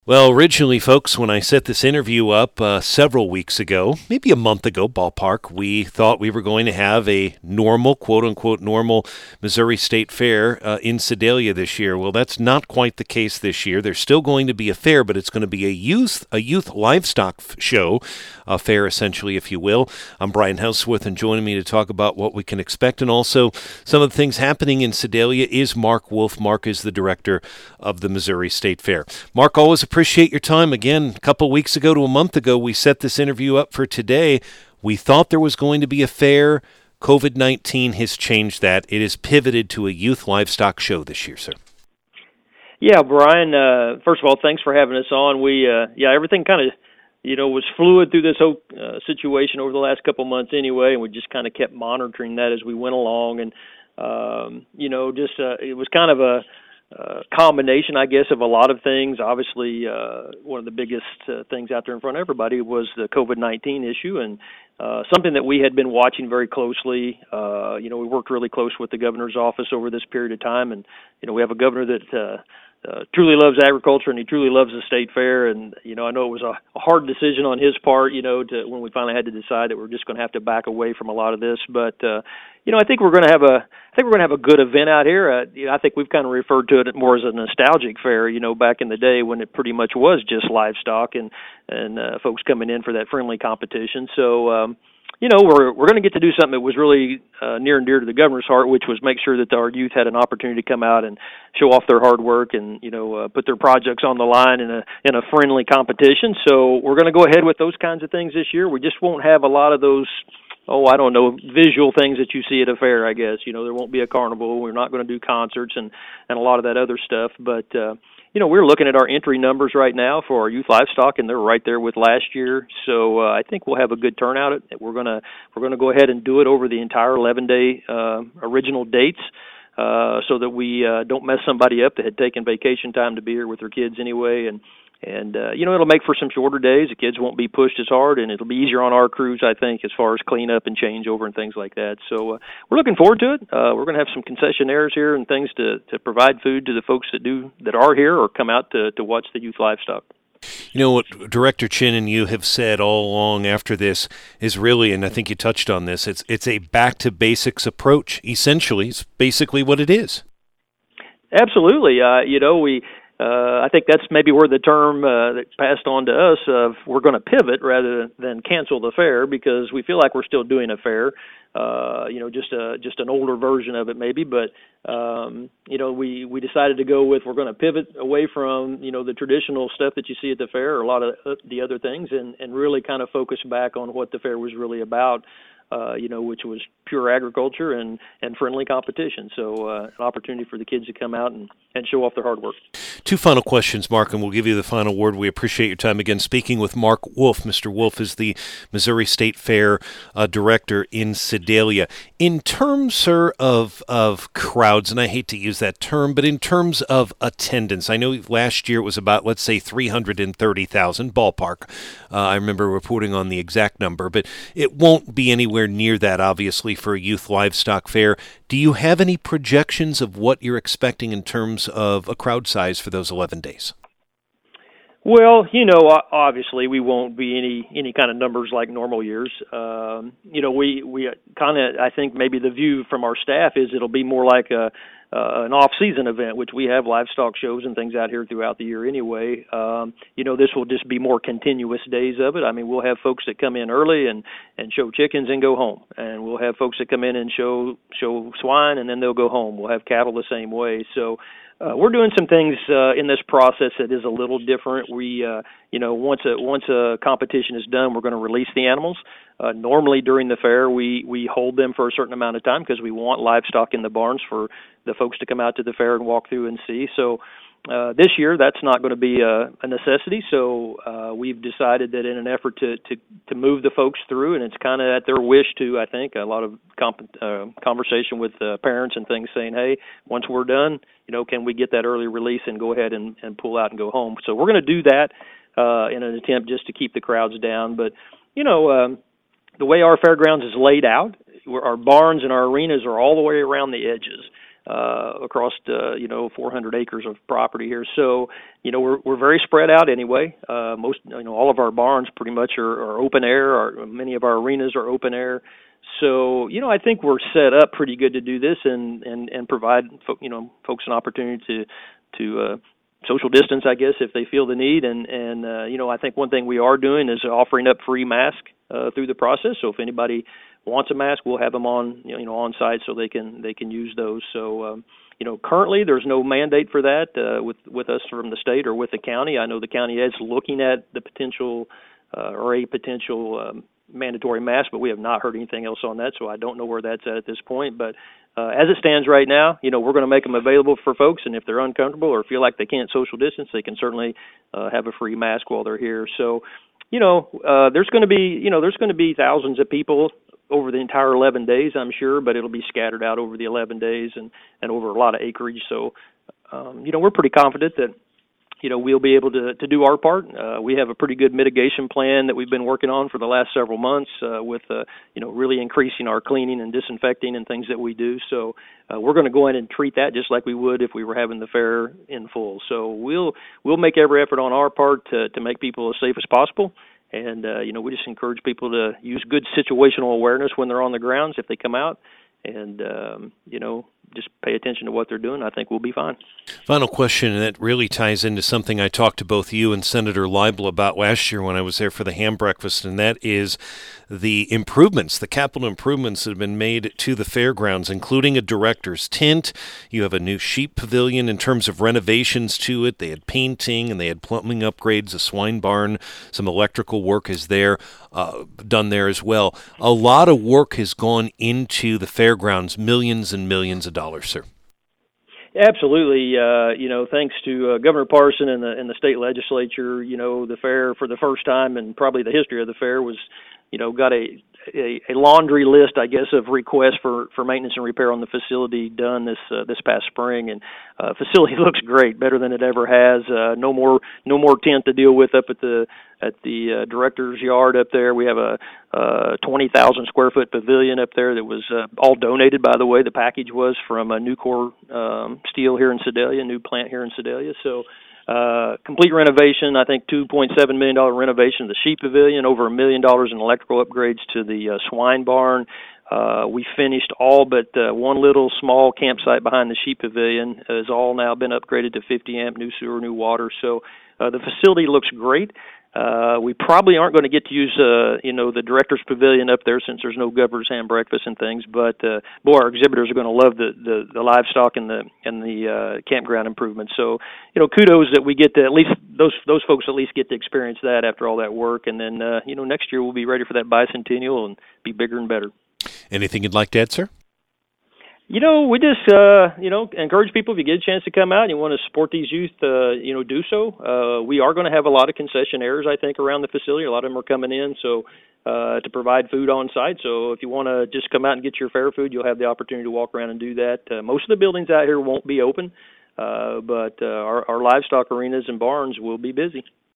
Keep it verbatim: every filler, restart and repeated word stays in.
Well, originally, folks, when I set this interview up uh, several weeks ago, maybe a month ago, ballpark, we thought we were going to have a normal, quote-unquote, normal Missouri State Fair uh, in Sedalia this year. Well, that's not quite the case this year. There's still going to be a fair, but it's going to be a youth a youth livestock f- show, a fair essentially, if you will. I'm Brian Houseworth, and joining me to talk about what we can expect and also some of the things happening in Sedalia is Mark Wolf. Mark is the director of the Missouri State Fair. Mark, always appreciate your time. Again, a couple weeks ago to a month ago, we set this interview up for today. We thought there was going to be a fair. COVID nineteen has changed that. It has pivoted to a youth livestock show this year, sir. Yeah, Brian, uh, first of all, thanks for having us on. We, uh, yeah, everything kind of, you know, was fluid through this whole uh, situation over the last couple of months anyway, and we just kind of kept monitoring that as we went along. And, um, you know, just uh, it was kind of a, Uh, combination, I guess, of a lot of things. Obviously, uh, one of the biggest uh, things out there in front of everybody was the COVID nineteen issue, and uh, something that we had been watching very closely. Uh, you know, we worked really close with the governor's office over this period of time, and, you know, we have a governor that uh, uh, truly loves agriculture, and he truly loves the state fair. And, you know, I know it was a, a hard decision on his part, you know, to when we finally had to decide that we're just going to have to back away from a lot of this. But, uh, you know, I think we're going to have a I think we're going to have a good event out here. Uh, you know, I think we've kind of referred to it more as a nostalgic fair, you know, back in the day when it pretty much was just livestock and and uh, folks coming in for that friendly competition. So, um, you know, we're we're going to get to do something that was really uh, near and dear to the governor's heart, which was make sure that our youth had an opportunity to come out and show off their hard work and, you know, uh, put their projects on the line in a in a friendly competition. So we're going to go ahead with those kinds of things this year. We just won't have a lot of those oh, I don't know, visual things that you see at a fair, I guess. You know, there won't be a carnival. We're not going to do concerts and, and a lot of that other stuff. But, uh, you know, we're looking at our entry numbers right now for our youth livestock, and they're right there with last year. So uh, I think we'll have a good turnout. We're going to we're going to go ahead and do it over the entire eleven-day uh, original dates. Uh, so that we uh, don't mess somebody up that had taken vacation time to be here with their kids anyway. And, and uh, you know, it'll make for some shorter days. The kids won't be pushed as hard, and it'll be easier on our crews, I think, as far as cleanup and changeover and things like that. So uh, we're looking forward to it. Uh, we're going to have some concessionaires here and things to, to provide food to the folks that do that are here or come out to, to watch the youth livestock. You know, what Director Chin and you have said all along after this is really, and I think you touched on this, it's it's a back-to-basics approach, essentially. It's basically what it is. Absolutely. Uh, you know, we uh, I think that's maybe where the term uh, that passed on to us of we're going to pivot rather than cancel the fair, because we feel like we're still doing a fair. Uh, you know, just a just an older version of it maybe, but um, you know, we, we decided to go with we're going to pivot away from, you know, the traditional stuff that you see at the fair or a lot of the other things, and, and really kind of focus back on what the fair was really about. Uh, you know, which was pure agriculture and, and friendly competition. So uh, an opportunity for the kids to come out and, and show off their hard work. Two final questions, Mark, and we'll give you the final word. We appreciate your time again speaking with Mark Wolf. Mister Wolf is the Missouri State Fair uh, director in Sedalia. In terms, sir, of, of crowds, and I hate to use that term, but in terms of attendance, I know last year it was about, let's say, three hundred thirty thousand ballpark. Uh, I remember reporting on the exact number, but it won't be anywhere near that, obviously, for a youth livestock fair. Do you have any projections of what you're expecting in terms of a crowd size for those eleven days? Well, you know, obviously we won't be any any kind of numbers like normal years. Um, you know, we we kind of, I think maybe the view from our staff is it'll be more like a uh, an off-season event, which we have livestock shows and things out here throughout the year anyway. Um, you know, this will just be more continuous days of it. I mean, we'll have folks that come in early and, and show chickens and go home, and we'll have folks that come in and show show swine and then they'll go home. We'll have cattle the same way. So uh, we're doing some things uh, in this process that is a little different. We, uh, you know, once a once a competition is done, we're going to release the animals. Uh, normally during the fair, we, we hold them for a certain amount of time because we want livestock in the barns for the folks to come out to the fair and walk through and see. So uh, this year, that's not going to be a, a necessity. So uh, we've decided that in an effort to, to, to move the folks through, and it's kind of at their wish too, I think, a lot of comp- uh, conversation with uh, parents and things saying, hey, once we're done, you know, can we get that early release and go ahead and, and pull out and go home? So we're going to do that uh, in an attempt just to keep the crowds down. But, you know, um, the way our fairgrounds is laid out, our barns and our arenas are all the way around the edges. uh, across uh, you know four hundred acres of property here. So you know we're we're very spread out anyway. Uh, most you know all of our barns pretty much are, are open air. Our, many of our arenas are open air. So you know I think we're set up pretty good to do this and and and provide you know folks an opportunity to to uh, social distance, I guess, if they feel the need. And, and uh, you know, I think one thing we are doing is offering up free masks uh, through the process. So if anybody wants a mask, we'll have them on, you know, on site so they can they can use those. So, um, you know, currently there's no mandate for that uh, with, with us from the state or with the county. I know the county is looking at the potential uh, or a potential um, mandatory mask, but we have not heard anything else on that, so I don't know where that's at at this point. But uh, as it stands right now, you know, we're going to make them available for folks, and if they're uncomfortable or feel like they can't social distance, they can certainly uh, have a free mask while they're here. So, you know, uh, there's going to be, you know, there's going to be thousands of people over the entire eleven days, I'm sure, but it'll be scattered out over the eleven days and, and over a lot of acreage. So, um, you know, we're pretty confident that, you know, we'll be able to, to do our part. Uh, we have a pretty good mitigation plan that we've been working on for the last several months uh, with, uh, you know, really increasing our cleaning and disinfecting and things that we do. So uh, we're going to go in and treat that just like we would if we were having the fair in full. So we'll we'll make every effort on our part to, to make people as safe as possible. And, uh, you know, we just encourage people to use good situational awareness when they're on the grounds if they come out. And, um, you know, just pay attention to what they're doing. I think we'll be fine. Final question, and that really ties into something I talked to both you and Senator Leibel about last year when I was there for the ham breakfast, and that is the improvements, the capital improvements that have been made to the fairgrounds, including a director's tent. You have a new sheep pavilion in terms of renovations to it. They had painting and they had plumbing upgrades, a swine barn, some electrical work is there, uh, done there as well. A lot of work has gone into the fairgrounds, millions and millions of dollars, sir. Absolutely. Uh, you know, thanks to uh, Governor Parson and the and the state legislature, you know, the fair for the first time in probably the history of the fair was, you know, got a a, a laundry list, I guess, of requests for, for maintenance and repair on the facility done this uh, this past spring, and uh, facility looks great, better than it ever has. Uh, no more no more tent to deal with up at the at the uh, director's yard up there. We have a uh, twenty thousand square foot pavilion up there that was uh, all donated, by the way. The package was from a Nucor um, Steel here in Sedalia, new plant here in Sedalia. So. Uh, complete renovation, I think two point seven million dollars renovation of the sheep pavilion, over a million dollars in electrical upgrades to the uh, swine barn. Uh, we finished all but uh, one little small campsite behind the sheep pavilion. Has all now been upgraded to fifty amp, new sewer, new water. So uh, the facility looks great. Uh, we probably aren't going to get to use, uh, you know, the director's pavilion up there since there's no governor's ham breakfast and things. But uh, boy, our exhibitors are going to love the, the, the livestock and the and the uh, campground improvements. So, you know, kudos that we get to at least those those folks at least get to experience that after all that work. And then, uh, you know, next year we'll be ready for that bicentennial and be bigger and better. Anything you'd like to add, sir? You know, we just, uh, you know, encourage people, if you get a chance to come out and you want to support these youth, uh, you know, do so. Uh, we are going to have a lot of concessionaires, I think, around the facility. A lot of them are coming in so uh, to provide food on site. So if you want to just come out and get your fair food, you'll have the opportunity to walk around and do that. Uh, most of the buildings out here won't be open, uh, but uh, our, our livestock arenas and barns will be busy.